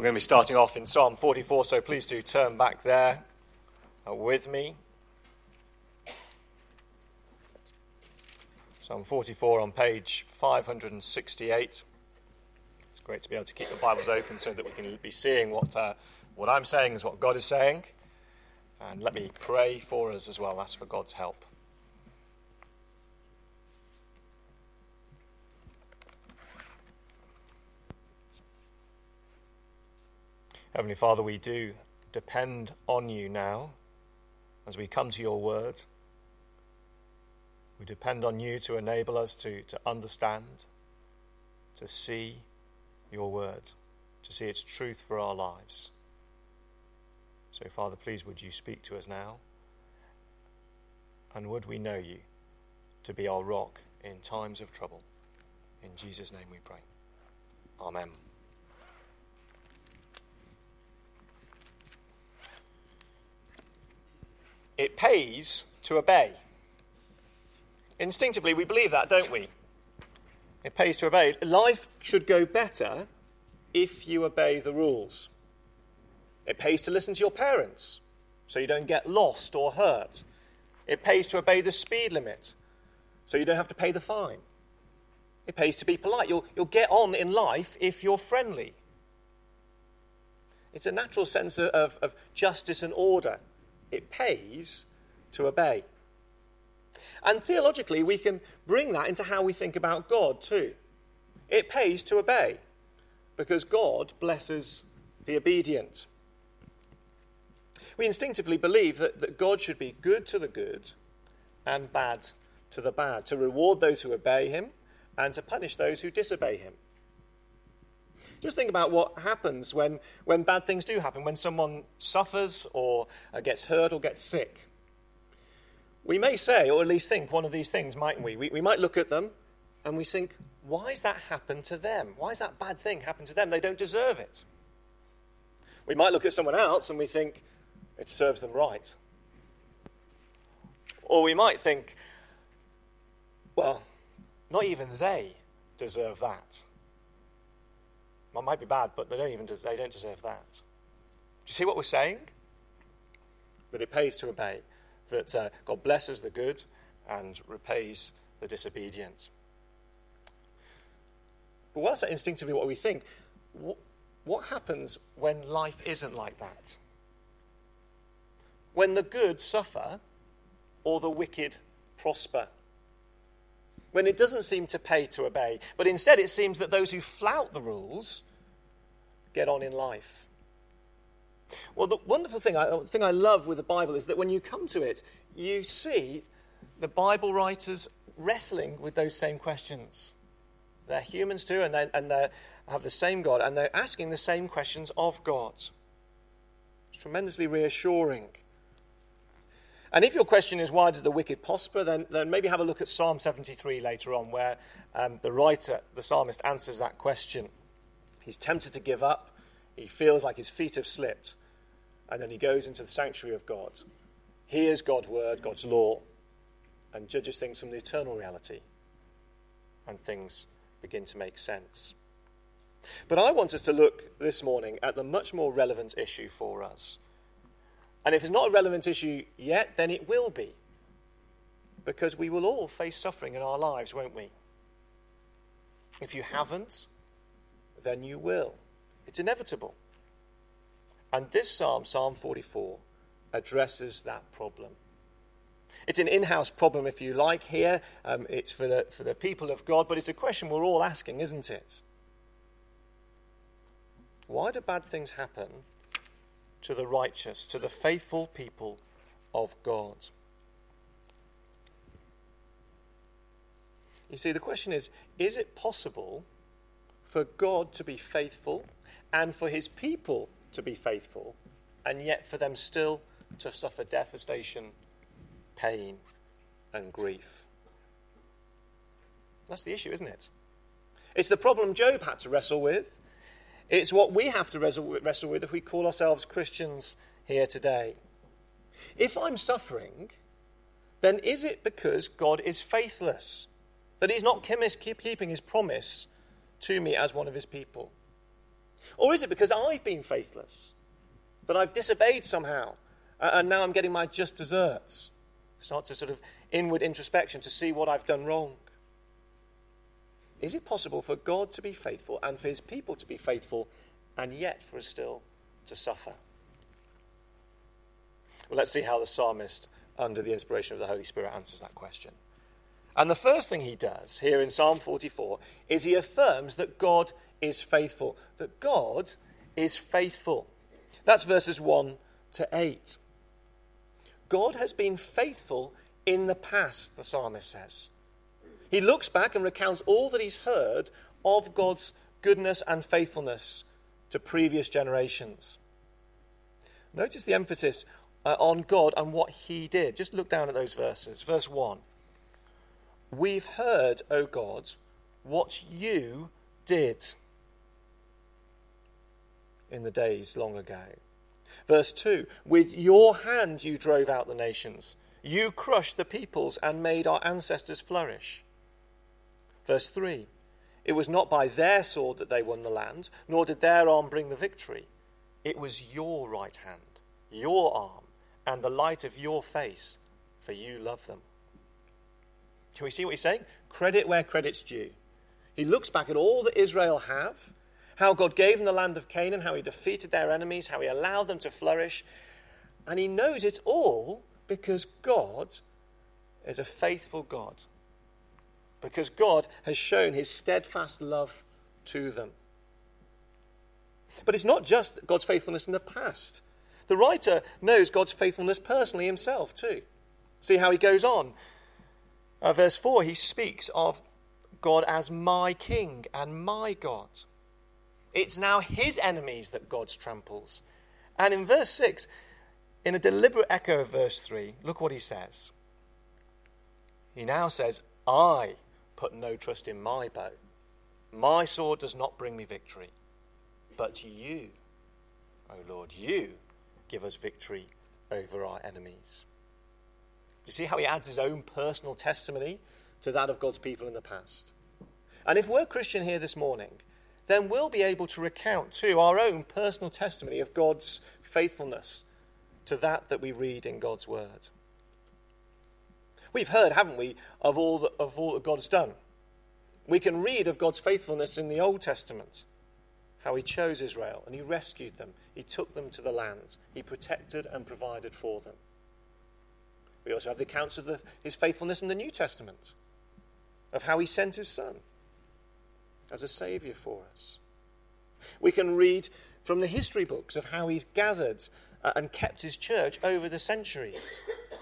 We're going to be starting off in Psalm 44, so please do turn back there with me. Psalm 44 on page 568. It's great to be able to keep the Bibles open so that we can be seeing what I'm saying is what God is saying. And let me pray for us as well, ask for God's help. Heavenly Father, we do depend on you now as we come to your word. We depend on you to enable us to understand, to see your word, to see its truth for our lives. So, Father, please would you speak to us now, and would we know you to be our rock in times of trouble. In Jesus' name we pray. Amen. It pays to obey. Instinctively, we believe that, don't we? It pays to obey. Life should go better if you obey the rules. It pays to listen to your parents so you don't get lost or hurt. It pays to obey the speed limit so you don't have to pay the fine. It pays to be polite. You'll get on in life if you're friendly. It's a natural sense of justice and order. It pays to obey. And theologically, we can bring that into how we think about God too. It pays to obey because God blesses the obedient. We instinctively believe that God should be good to the good and bad to the bad, to reward those who obey him and to punish those who disobey him. Just think about what happens when bad things do happen, when someone suffers or gets hurt or gets sick. We may say, or at least think, one of these things, mightn't we? We might look at them and we think, why has that happened to them? Why has that bad thing happened to them? They don't deserve it. We might look at someone else and we think, it serves them right. Or we might think, well, not even they deserve that. Well, it might be bad, but they don't deserve that. Do you see what we're saying? That it pays to obey. That God blesses the good and repays the disobedient. But whilst that's instinctively what we think, what happens when life isn't like that? When the good suffer or the wicked prosper? When it doesn't seem to pay to obey, but instead it seems that those who flout the rules get on in life. Well, the wonderful thing I love with the Bible is that when you come to it, you see the Bible writers wrestling with those same questions. They're humans too, and they have the same God, and they're asking the same questions of God. It's tremendously reassuring. And if your question is, why does the wicked prosper, then maybe have a look at Psalm 73 later on, where the writer, the psalmist, answers that question. He's tempted to give up. He feels like his feet have slipped. And then he goes into the sanctuary of God, hears God's word, God's law, and judges things from the eternal reality. And things begin to make sense. But I want us to look this morning at the much more relevant issue for us. And if it's not a relevant issue yet, then it will be. Because we will all face suffering in our lives, won't we? If you haven't, then you will. It's inevitable. And this psalm, Psalm 44, addresses that problem. It's an in-house problem, if you like, here. It's for the people of God, but it's a question we're all asking, isn't it? Why do bad things happen to the righteous, to the faithful people of God? You see, the question is it possible for God to be faithful and for his people to be faithful, and yet for them still to suffer devastation, pain, and grief? That's the issue, isn't it? It's the problem Job had to wrestle with. It's what we have to wrestle with if we call ourselves Christians here today. If I'm suffering, then is it because God is faithless? That he's not keeping his promise to me as one of his people? Or is it because I've been faithless, that I've disobeyed somehow, and now I'm getting my just deserts? Start to sort of inward introspection to see what I've done wrong. Is it possible for God to be faithful and for his people to be faithful, and yet for us still to suffer? Well, let's see how the psalmist, under the inspiration of the Holy Spirit, answers that question. And the first thing he does here in Psalm 44 is he affirms that God is faithful. That God is faithful. That's verses 1 to 8. God has been faithful in the past, the psalmist says. He looks back and recounts all that he's heard of God's goodness and faithfulness to previous generations. Notice the emphasis on God and what he did. Just look down at those verses. Verse 1. We've heard, O God, what you did in the days long ago. Verse 2. With your hand you drove out the nations. You crushed the peoples and made our ancestors flourish. Verse 3. It was not by their sword that they won the land, nor did their arm bring the victory. It was your right hand, your arm, and the light of your face, for you love them. Can we see what he's saying? Credit where credit's due. He looks back at all that Israel have, how God gave them the land of Canaan, how he defeated their enemies, how he allowed them to flourish. And he knows it's all because God is a faithful God. Because God has shown his steadfast love to them. But it's not just God's faithfulness in the past. The writer knows God's faithfulness personally himself too. See how he goes on. Verse 4, he speaks of God as my king and my God. It's now his enemies that God tramples. And in verse 6, in a deliberate echo of verse 3, look what he says. He now says, I put no trust in my bow. My sword does not bring me victory. But you, O Lord, you give us victory over our enemies. You see how he adds his own personal testimony to that of God's people in the past? And if we're Christian here this morning, then we'll be able to recount too our own personal testimony of God's faithfulness to that we read in God's word. We've heard, haven't we, of all that God's done. We can read of God's faithfulness in the Old Testament, how he chose Israel and he rescued them. He took them to the land. He protected and provided for them. We also have the accounts of his faithfulness in the New Testament, of how he sent his son as a saviour for us. We can read from the history books of how he's gathered and kept his church over the centuries.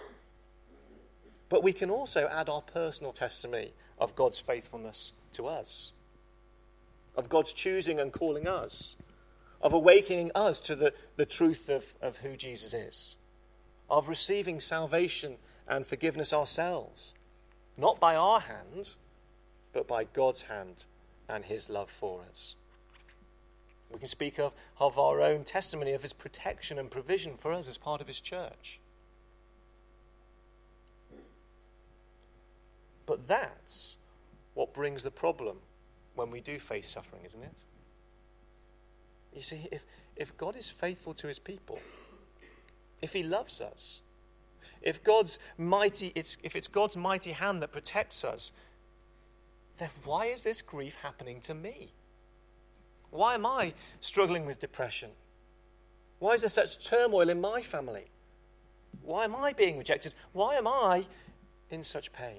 But we can also add our personal testimony of God's faithfulness to us, of God's choosing and calling us, of awakening us to the truth of who Jesus is, of receiving salvation and forgiveness ourselves, not by our hand, but by God's hand and his love for us. We can speak of our own testimony of his protection and provision for us as part of his church. But that's what brings the problem when we do face suffering, isn't it? You see, if God is faithful to his people, if he loves us, if it's God's mighty hand that protects us, then why is this grief happening to me? Why am I struggling with depression? Why is there such turmoil in my family? Why am I being rejected? Why am I in such pain?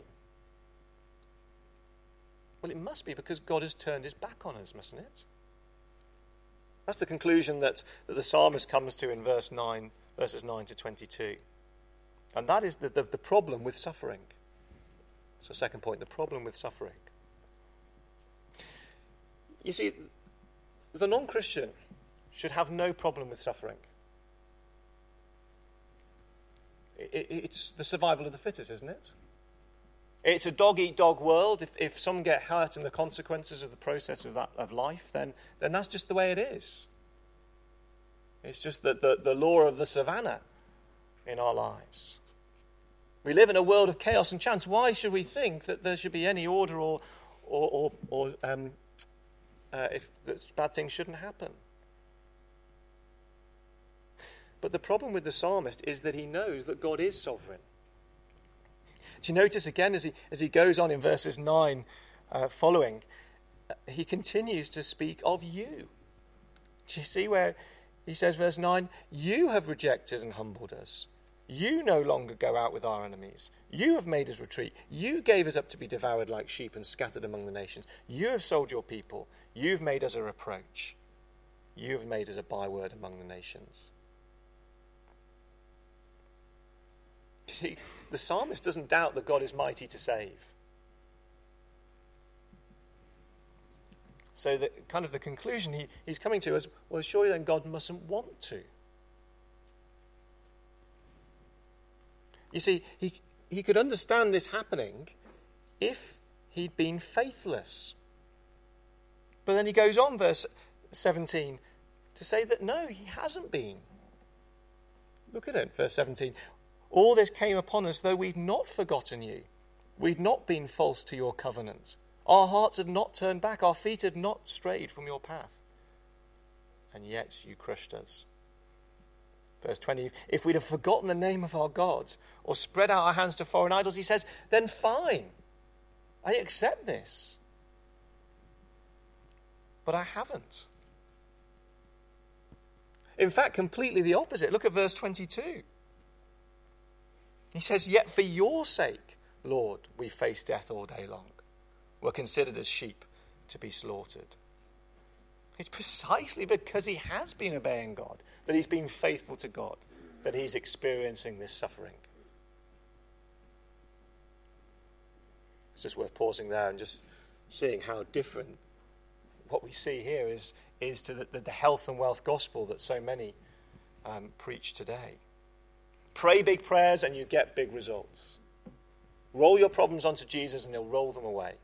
Well, it must be because God has turned his back on us, mustn't it? That's the conclusion that the psalmist comes to in verses 9 to 22. And that is the problem with suffering. So second point, the problem with suffering. You see, the non-Christian should have no problem with suffering. It's the survival of the fittest, isn't it? It's a dog-eat-dog world. If some get hurt in the consequences of the process of life, then that's just the way it is. It's just the law of the savannah in our lives. We live in a world of chaos and chance. Why should we think that there should be any order or if bad things shouldn't happen? But the problem with the psalmist is that he knows that God is sovereign. Do you notice again as he goes on in verses 9 following, he continues to speak of you. Do you see where he says, verse 9, you have rejected and humbled us. You no longer go out with our enemies. You have made us retreat. You gave us up to be devoured like sheep and scattered among the nations. You have sold your people. You've made us a reproach. You have made us a byword among the nations. See, the psalmist doesn't doubt that God is mighty to save. So that kind of the conclusion he's coming to is, well, surely then God mustn't want to. You see, he could understand this happening if he'd been faithless. But then he goes on, verse 17, to say that no, he hasn't been. Look at it, verse 17. All this came upon us, though we'd not forgotten you. We'd not been false to your covenant. Our hearts had not turned back. Our feet had not strayed from your path. And yet you crushed us. Verse 20, if we'd have forgotten the name of our gods or spread out our hands to foreign idols, he says, then fine. I accept this. But I haven't. In fact, completely the opposite. Look at verse 22. He says, yet for your sake, Lord, we face death all day long. We're considered as sheep to be slaughtered. It's precisely because he has been obeying God, that he's been faithful to God, that he's experiencing this suffering. It's just worth pausing there and just seeing how different what we see here is to the health and wealth gospel that so many preach today. Pray big prayers and you get big results. Roll your problems onto Jesus and he'll roll them away.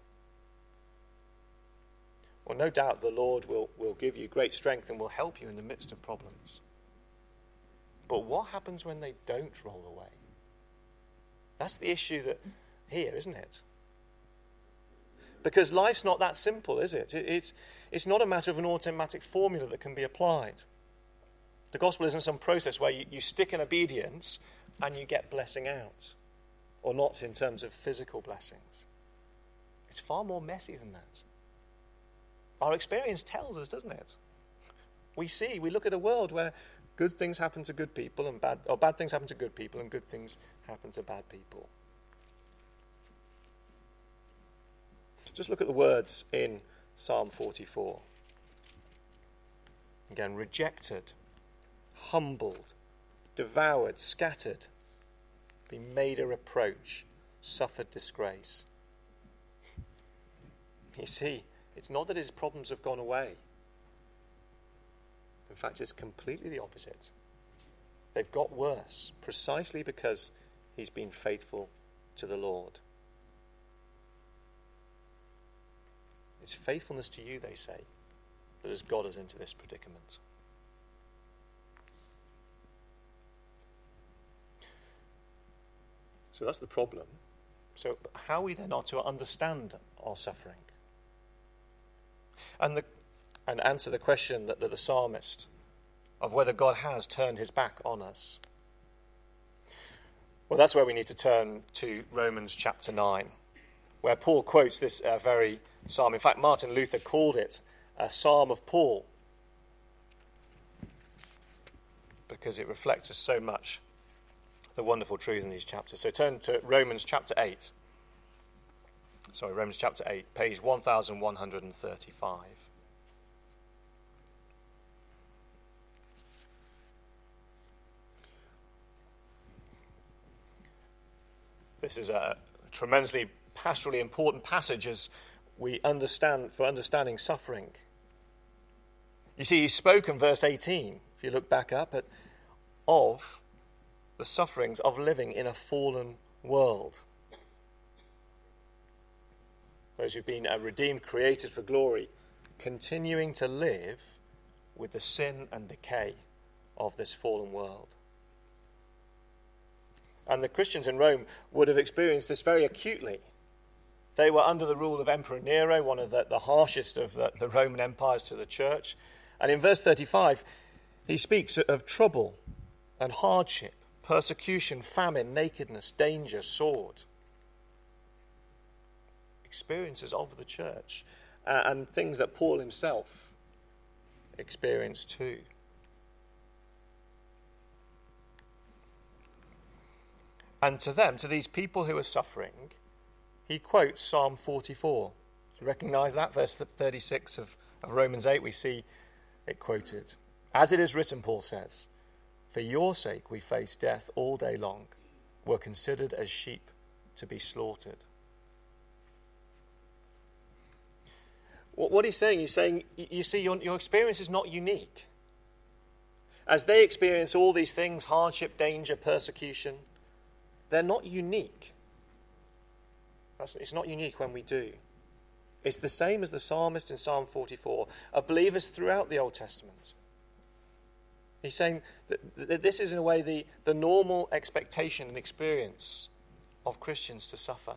Well, no doubt the Lord will give you great strength and will help you in the midst of problems. But what happens when they don't roll away? That's the issue that here, isn't it? Because life's not that simple, is it? It's not a matter of an automatic formula that can be applied. The gospel isn't some process where you stick in obedience and you get blessing out. Or not in terms of physical blessings. It's far more messy than that. Our experience tells us, doesn't it? We look at a world where good things happen to good people and bad things happen to good people and good things happen to bad people. Just look at the words in Psalm 44. Again, rejected, humbled, devoured, scattered, been made a reproach, suffered disgrace. You see, it's not that his problems have gone away. In fact, it's completely the opposite. They've got worse, precisely because he's been faithful to the Lord. It's faithfulness to you, they say, that has got us into this predicament. So that's the problem. So how we then are to understand our suffering? And answer the question that the psalmist of whether God has turned his back on us. Well, that's where we need to turn to Romans chapter 9, where Paul quotes this very psalm. In fact, Martin Luther called it a psalm of Paul because it reflects so much the wonderful truth in these chapters. So turn to Romans chapter 8. Romans chapter 8, page 1135. This is a tremendously pastorally important passage as we understanding suffering. You see, he spoke in verse 18, if you look back up, of the sufferings of living in a fallen world. Those who've been redeemed, created for glory, continuing to live with the sin and decay of this fallen world. And the Christians in Rome would have experienced this very acutely. They were under the rule of Emperor Nero, one of the harshest of the Roman empires to the church. And in verse 35, he speaks of trouble and hardship, persecution, famine, nakedness, danger, sword. Experiences of the church, and things that Paul himself experienced too. And to them, to these people who are suffering, he quotes Psalm 44. Do you recognize that? Verse 36 of Romans 8, we see it quoted. As it is written, Paul says, for your sake we face death all day long. We're considered as sheep to be slaughtered. What he's saying, you see, your experience is not unique. As they experience all these things, hardship, danger, persecution, they're not unique. It's not unique when we do. It's the same as the psalmist in Psalm 44 of believers throughout the Old Testament. He's saying that this is in a way the normal expectation and experience of Christians to suffer.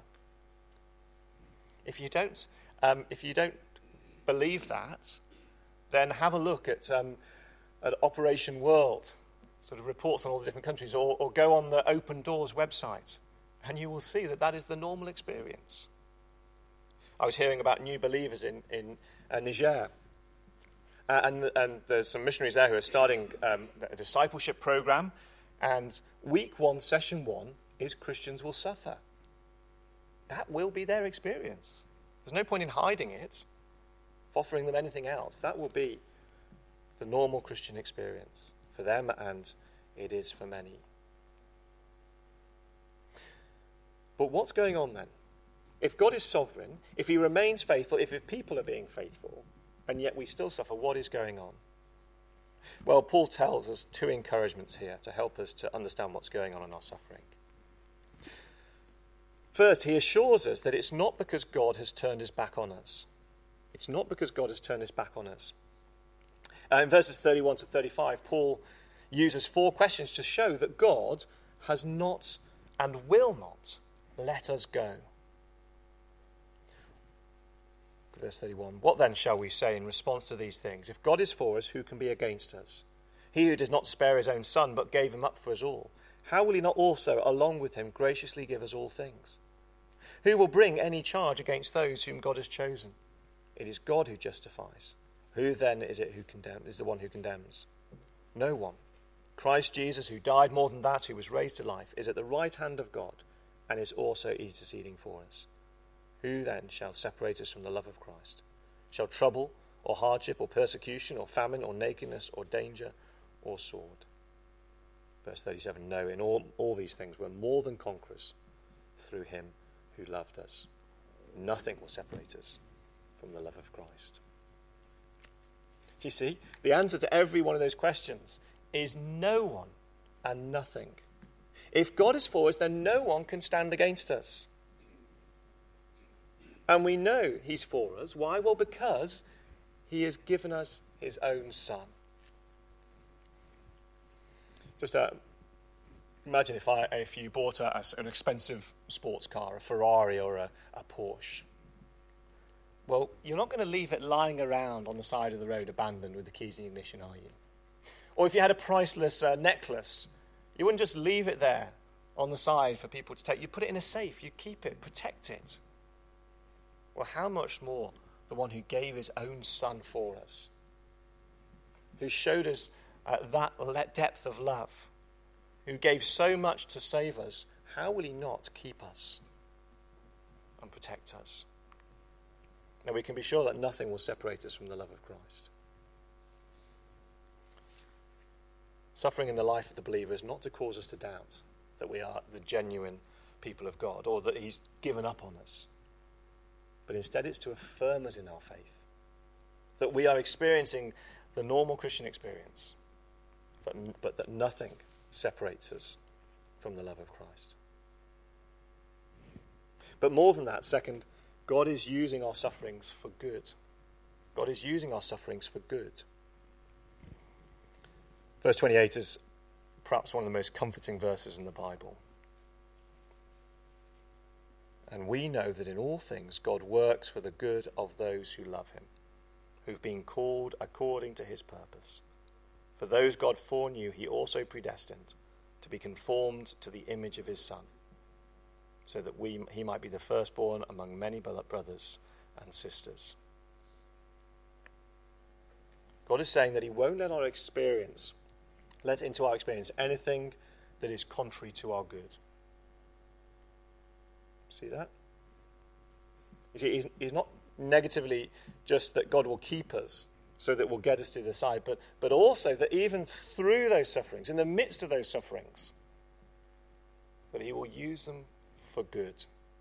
If you don't believe that, then have a look at Operation World, sort of reports on all the different countries, or go on the Open Doors website, and you will see that is the normal experience. I was hearing about new believers in Niger, and there's some missionaries there who are starting a discipleship program, and week 1, session 1, is Christians will suffer. That will be their experience. There's no point in hiding it, offering them anything else. That will be the normal Christian experience for them, and it is for many. But what's going on then? If God is sovereign, if he remains faithful, if his people are being faithful, and yet we still suffer, what is going on? Well, Paul tells us 2 encouragements here to help us to understand what's going on in our suffering. First, he assures us that it's not because God has turned his back on us. It's not because God has turned his back on us. In verses 31 to 35, Paul uses 4 questions to show that God has not and will not let us go. Verse 31, what then shall we say in response to these things? If God is for us, who can be against us? He who does not spare his own son, but gave him up for us all, how will he not also, along with him, graciously give us all things? Who will bring any charge against those whom God has chosen? It is God who justifies. Who then is it who is the one who condemns? No one. Christ Jesus, who died more than that, who was raised to life, is at the right hand of God and is also interceding for us. Who then shall separate us from the love of Christ? Shall trouble or hardship or persecution or famine or nakedness or danger or sword? Verse 37, no, in all these things we're more than conquerors through him who loved us. Nothing will separate us from the love of Christ. Do you see? The answer to every one of those questions is no one and nothing. If God is for us, then no one can stand against us. And we know he's for us. Why? Well, because he has given us his own son. Just imagine if you bought an expensive sports car, a Ferrari or a Porsche. Well, you're not going to leave it lying around on the side of the road abandoned with the keys in the ignition, are you? Or if you had a priceless necklace, you wouldn't just leave it there on the side for people to take. You put it in a safe, you keep it, protect it. Well, how much more the one who gave his own son for us, who showed us that depth of love, who gave so much to save us, how will he not keep us and protect us? Now, we can be sure that nothing will separate us from the love of Christ. Suffering in the life of the believer is not to cause us to doubt that we are the genuine people of God or that he's given up on us. But instead it's to affirm us in our faith, that we are experiencing the normal Christian experience, but that nothing separates us from the love of Christ. But more than that, second, God is using our sufferings for good. God is using our sufferings for good. Verse 28 is perhaps one of the most comforting verses in the Bible. And we know that in all things God works for the good of those who love him, who've been called according to his purpose. For those God foreknew, he also predestined to be conformed to the image of his Son, so that he might be the firstborn among many brothers and sisters. God is saying that he won't let into our experience anything that is contrary to our good. See that? You see, he's not negatively just that God will keep us so that we'll get us to the side, but also that even through those sufferings, in the midst of those sufferings, that he will use them for good.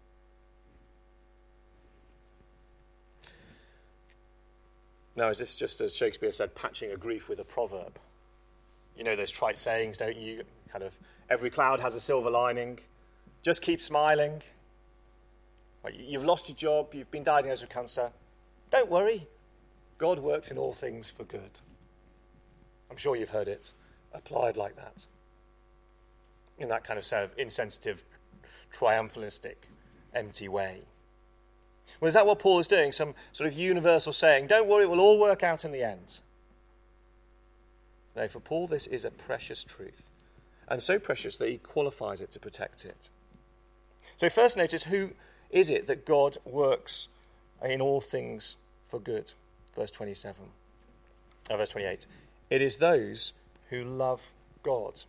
Now, is this just, as Shakespeare said, patching a grief with a proverb? You know those trite sayings, don't you? Kind of, every cloud has a silver lining. Just keep smiling. You've lost your job. You've been diagnosed with cancer. Don't worry. God works in all things for good. I'm sure you've heard it applied like that. In that kind of sort of insensitive, triumphalistic, empty way. Well, is that what Paul is doing? Some sort of universal saying, don't worry, it will all work out in the end. No, for Paul, this is a precious truth. And so precious that he qualifies it to protect it. So first notice, who is it that God works in all things for good? Verse 28. It is those who love God.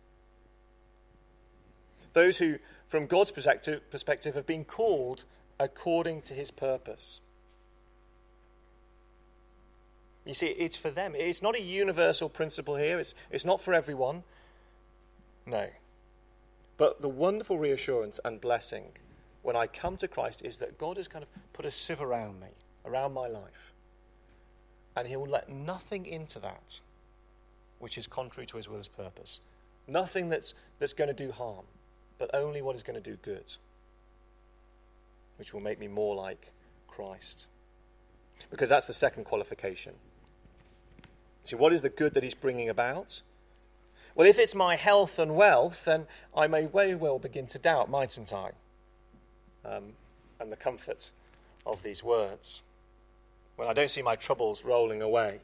Those who, from God's perspective, have been called according to his purpose. You see, it's for them. It's not a universal principle here. It's not for everyone. No. But the wonderful reassurance and blessing when I come to Christ is that God has kind of put a sieve around me, around my life. And he will let nothing into that which is contrary to his will, his purpose. Nothing that's going to do harm, but only what is going to do good, which will make me more like Christ. Because that's the second qualification. See, what is the good that he's bringing about? Well, if it's my health and wealth, then I may very well begin to doubt, mightn't I? And the comfort of these words. When I don't see my troubles rolling away.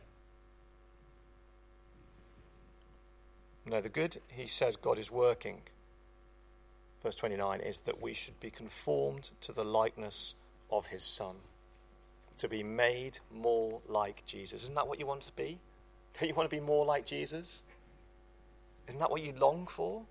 No, the good, he says, God is working. Verse 29 is that we should be conformed to the likeness of his Son. To be made more like Jesus. Isn't that what you want to be? Don't you want to be more like Jesus? Isn't that what you long for?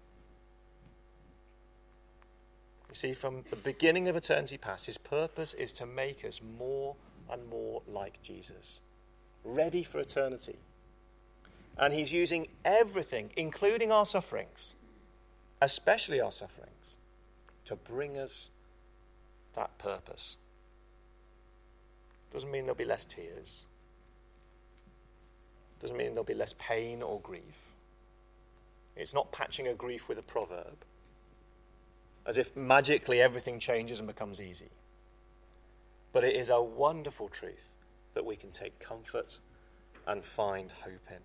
You see, from the beginning of eternity past, his purpose is to make us more and more like Jesus, ready for eternity. And he's using everything, including our sufferings, especially our sufferings, to bring us that purpose. Doesn't mean there'll be less tears. Doesn't mean there'll be less pain or grief. It's not patching a grief with a proverb, as if magically everything changes and becomes easy. But it is a wonderful truth that we can take comfort and find hope in.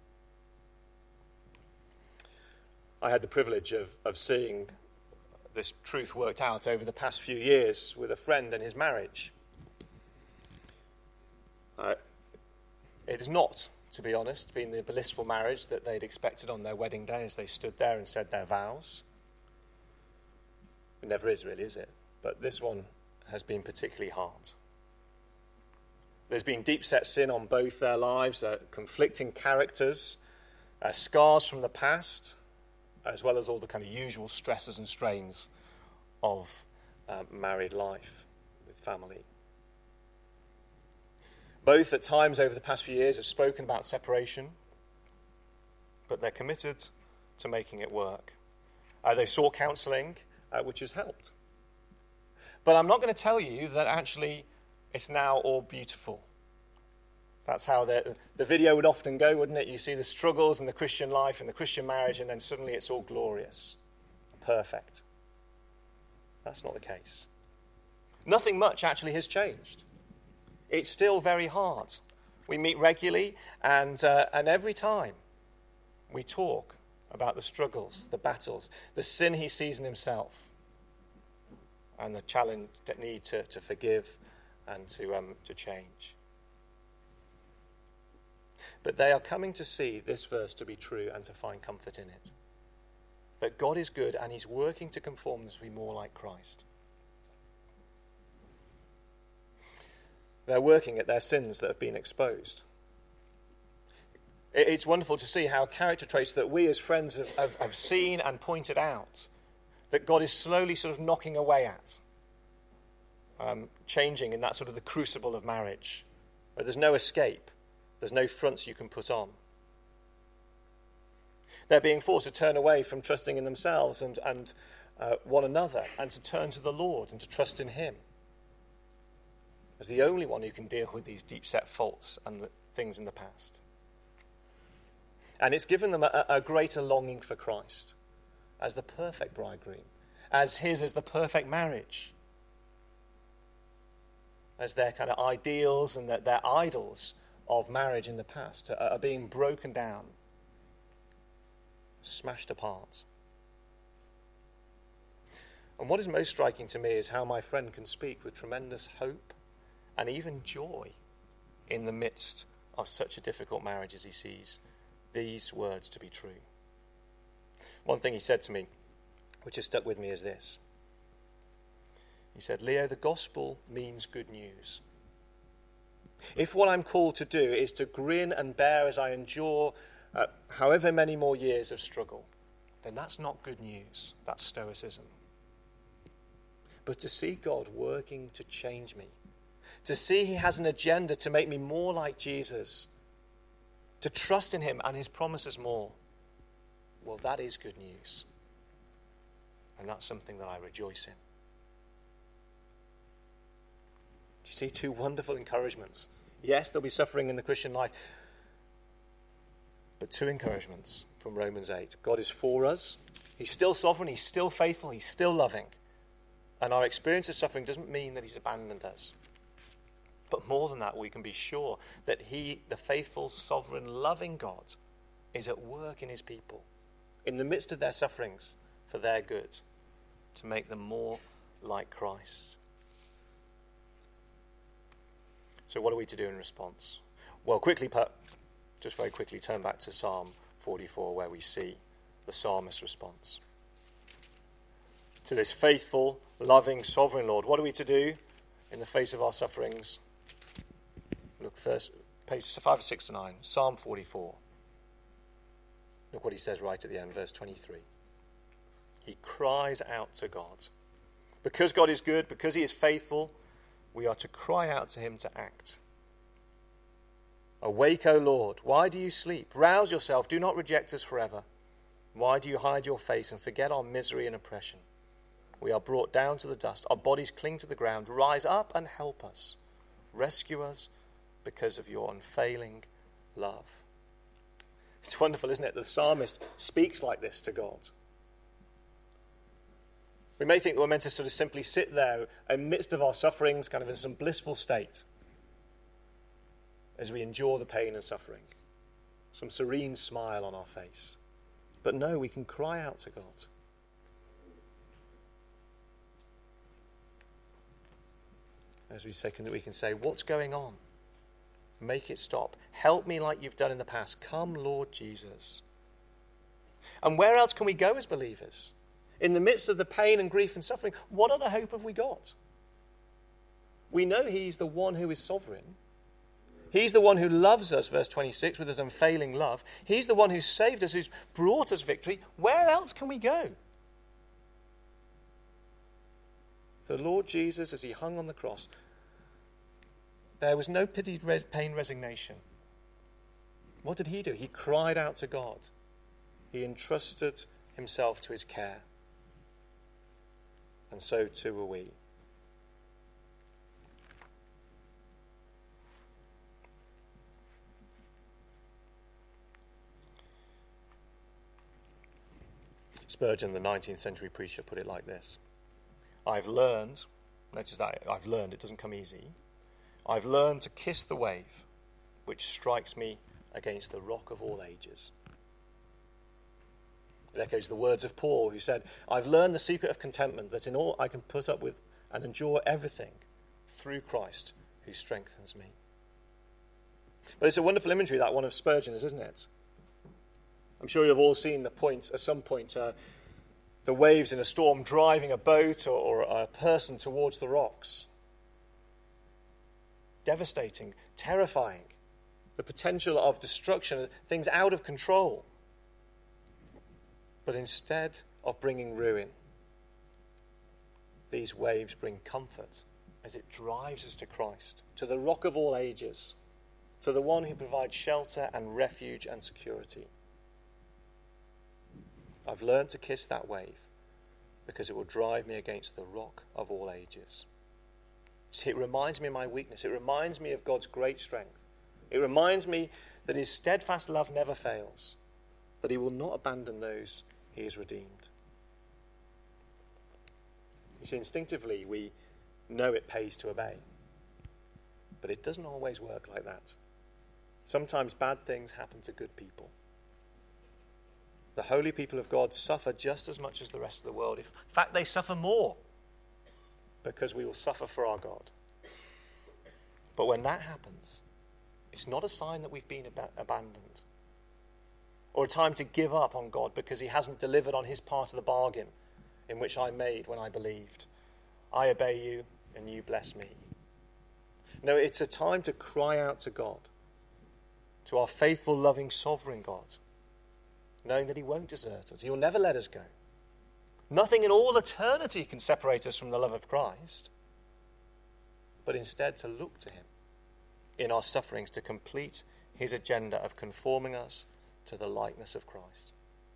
I had the privilege of seeing this truth worked out over the past few years with a friend and his marriage. It has not, to be honest, been the blissful marriage that they'd expected on their wedding day as they stood there and said their vows. It never is really, is it? But this one has been particularly hard. There's been deep-set sin on both their lives, conflicting characters, scars from the past, as well as all the kind of usual stresses and strains of married life with family. Both at times over the past few years have spoken about separation, but they're committed to making it work. They sought counselling, which has helped. But I'm not going to tell you that actually it's now all beautiful. That's how the video would often go, wouldn't it? You see the struggles in the Christian life and the Christian marriage, and then suddenly it's all glorious, perfect. That's not the case. Nothing much actually has changed. It's still very hard. We meet regularly, and every time we talk about the struggles, the battles, the sin he sees in himself, and the challenge, that need to forgive and to change. But they are coming to see this verse to be true and to find comfort in it. That God is good and he's working to conform them to be more like Christ. They're working at their sins that have been exposed. It's wonderful to see how character traits that we as friends have seen and pointed out, that God is slowly sort of knocking away at, changing in that sort of the crucible of marriage, where there's no escape, there's no fronts you can put on. They're being forced to turn away from trusting in themselves and one another, and to turn to the Lord and to trust in him as the only one who can deal with these deep-set faults and the things in the past. And it's given them a greater longing for Christ as the perfect bridegroom, as the perfect marriage, as their kind of ideals and their idols of marriage in the past are being broken down, smashed apart. And what is most striking to me is how my friend can speak with tremendous hope and even joy in the midst of such a difficult marriage as he sees these words to be true. One thing he said to me, which has stuck with me, is this. He said, Leo, the gospel means good news. If what I'm called to do is to grin and bear as I endure however many more years of struggle, then that's not good news. That's stoicism. But to see God working to change me, to see he has an agenda to make me more like Jesus, to trust in him and his promises more, well, that is good news. And that's something that I rejoice in. Do you see two wonderful encouragements? Yes, there'll be suffering in the Christian life, but two encouragements from Romans 8. God is for us. He's still sovereign. He's still faithful. He's still loving. And our experience of suffering doesn't mean that he's abandoned us. But more than that, we can be sure that he, the faithful, sovereign, loving God, is at work in his people, in the midst of their sufferings, for their good, to make them more like Christ. So what are we to do in response? Well, just very quickly turn back to Psalm 44, where we see the psalmist's response. To this faithful, loving, sovereign Lord, what are we to do in the face of our sufferings? Look first, pages 5, 6 to 9, Psalm 44. Look what he says right at the end, verse 23. He cries out to God. Because God is good, because he is faithful, we are to cry out to him to act. Awake, O Lord, why do you sleep? Rouse yourself, do not reject us forever. Why do you hide your face and forget our misery and oppression? We are brought down to the dust, our bodies cling to the ground. Rise up and help us. Rescue us because of your unfailing love. It's wonderful, isn't it? The psalmist speaks like this to God. We may think that we're meant to sort of simply sit there in the midst of our sufferings, kind of in some blissful state, as we endure the pain and suffering. Some serene smile on our face. But no, we can cry out to God. As we can say, what's going on? Make it stop. Help me like you've done in the past. Come, Lord Jesus. And where else can we go as believers? In the midst of the pain and grief and suffering, what other hope have we got? We know he's the one who is sovereign. He's the one who loves us, verse 26, with his unfailing love. He's the one who saved us, who's brought us victory. Where else can we go? The Lord Jesus, as he hung on the cross, there was no pitied pain resignation. What did he do? He cried out to God. He entrusted himself to his care. And so too will we. Spurgeon, the 19th century preacher, put it like this. I've learned, notice that, I've learned, it doesn't come easy. I've learned to kiss the wave which strikes me against the rock of all ages. It echoes the words of Paul, who said, I've learned the secret of contentment, that in all I can put up with and endure everything through Christ who strengthens me. But it's a wonderful imagery, that one of Spurgeon's, isn't it? I'm sure you've all seen at some point, the waves in a storm driving a boat or a person towards the rocks. Devastating, terrifying. The potential of destruction, things out of control. But instead of bringing ruin, these waves bring comfort as it drives us to Christ, to the rock of all ages, to the one who provides shelter and refuge and security. I've learned to kiss that wave because it will drive me against the rock of all ages. See, it reminds me of my weakness. It reminds me of God's great strength. It reminds me that his steadfast love never fails, that he will not abandon those he has redeemed. You see, instinctively we know it pays to obey, but it doesn't always work like that. Sometimes bad things happen to good people. The holy people of God suffer just as much as the rest of the world. In fact, they suffer more because we will suffer for our God. But when that happens, it's not a sign that we've been abandoned or a time to give up on God because he hasn't delivered on his part of the bargain in which I made when I believed. I obey you and you bless me. No, it's a time to cry out to God, to our faithful, loving, sovereign God, knowing that he won't desert us. He will never let us go. Nothing in all eternity can separate us from the love of Christ, but instead to look to him in our sufferings to complete his agenda of conforming us to the likeness of Christ.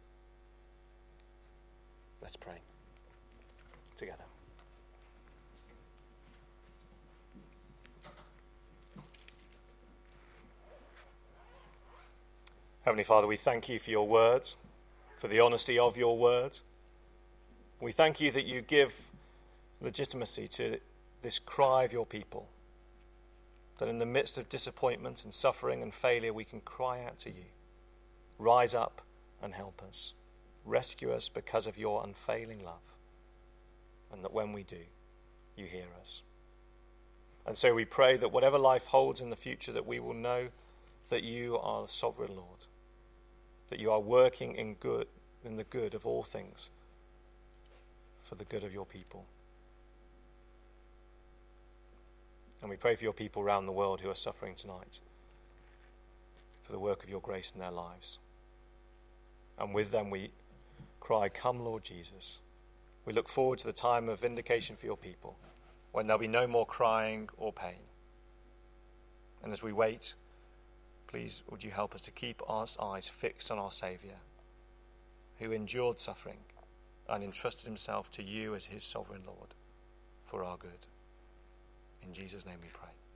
Let's pray together. Heavenly Father, we thank you for your words, for the honesty of your word. We thank you that you give legitimacy to this cry of your people, that in the midst of disappointment and suffering and failure we can cry out to you. Rise up and help us. Rescue us because of your unfailing love. And that when we do, you hear us. And so we pray that whatever life holds in the future, that we will know that you are the sovereign Lord, that you are working in the good of all things for the good of your people. And we pray for your people around the world who are suffering tonight, for the work of your grace in their lives. And with them we cry, come Lord Jesus. We look forward to the time of vindication for your people, when there'll be no more crying or pain. And as we wait, please would you help us to keep our eyes fixed on our Saviour, who endured suffering and entrusted himself to you as his sovereign Lord for our good. In Jesus' name we pray.